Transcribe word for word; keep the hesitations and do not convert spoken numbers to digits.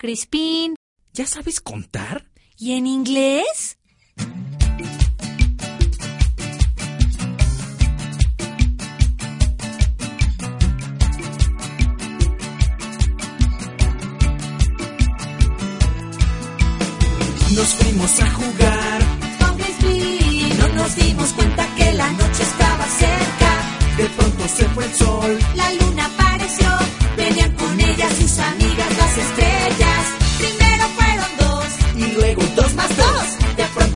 Crispín. ¿Ya sabes contar? ¿Y en inglés? Nos fuimos a jugar Con Crispín. Y no nos dimos cuenta que la noche estaba cerca. De pronto se fue el sol. La luna